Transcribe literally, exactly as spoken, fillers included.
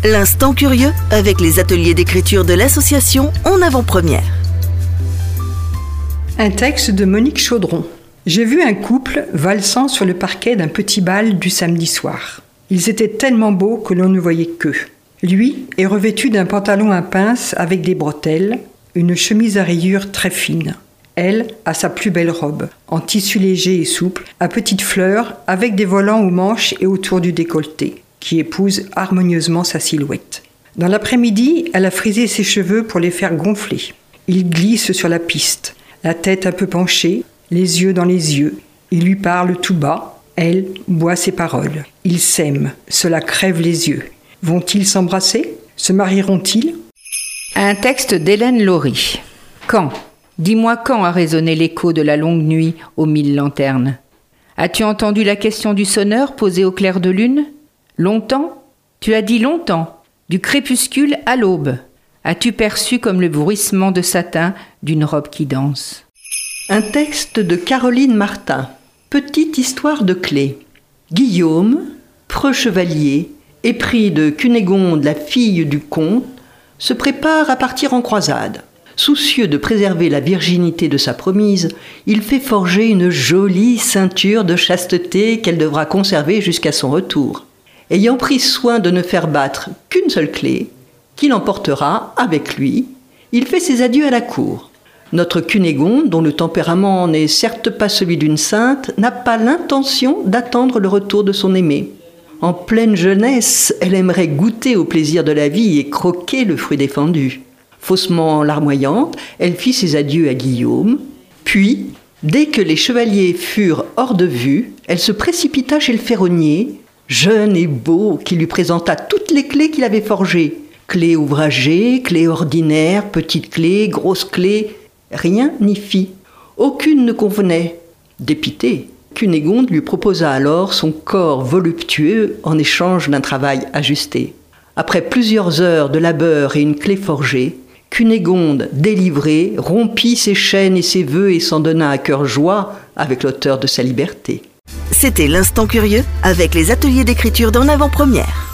L'instant curieux avec les ateliers d'écriture de l'association En Avant-Première. Un texte de Monique Chaudron. J'ai vu un couple valsant sur le parquet d'un petit bal du samedi soir. Ils étaient tellement beaux que l'on ne voyait qu'eux. Lui est revêtu d'un pantalon à pinces avec des bretelles, une chemise à rayures très fine. Elle a sa plus belle robe, en tissu léger et souple, à petites fleurs, avec des volants aux manches et autour du décolleté, qui épousent harmonieusement sa silhouette. Dans l'après-midi, elle a frisé ses cheveux pour les faire gonfler. Il glisse sur la piste, la tête un peu penchée, les yeux dans les yeux. Il lui parle tout bas, elle boit ses paroles. Ils s'aiment, cela crève les yeux. Vont-ils s'embrasser? Se marieront-ils? Un texte d'Hélène Laurie. Quand? Dis-moi quand a résonné l'écho de la longue nuit aux mille lanternes. As-tu entendu la question du sonneur posée au clair de lune? Longtemps? Tu as dit longtemps, du crépuscule à l'aube. As-tu perçu comme le bruissement de satin d'une robe qui danse? Un texte de Caroline Martin. Petite histoire de clé. Guillaume, preux chevalier, épris de Cunégonde, la fille du comte, se prépare à partir en croisade. Soucieux de préserver la virginité de sa promise, il fait forger une jolie ceinture de chasteté qu'elle devra conserver jusqu'à son retour. Ayant pris soin de ne faire battre qu'une seule clé, qu'il emportera avec lui, il fait ses adieux à la cour. Notre Cunégonde, dont le tempérament n'est certes pas celui d'une sainte, n'a pas l'intention d'attendre le retour de son aimé. En pleine jeunesse, elle aimerait goûter au plaisir de la vie et croquer le fruit défendu. Faussement larmoyante, elle fit ses adieux à Guillaume. Puis, dès que les chevaliers furent hors de vue, elle se précipita chez le ferronnier, jeune et beau, qui lui présenta toutes les clés qu'il avait forgées. Clés ouvragées, clés ordinaires, petites clés, grosses clés. Rien n'y fit. Aucune ne convenait. Dépitée, Cunégonde lui proposa alors son corps voluptueux en échange d'un travail ajusté. Après plusieurs heures de labeur et une clé forgée, Cunégonde, délivrée, rompit ses chaînes et ses vœux et s'en donna à cœur joie avec l'auteur de sa liberté. C'était l'Instant Curieux avec les ateliers d'écriture d'En Avant-Première.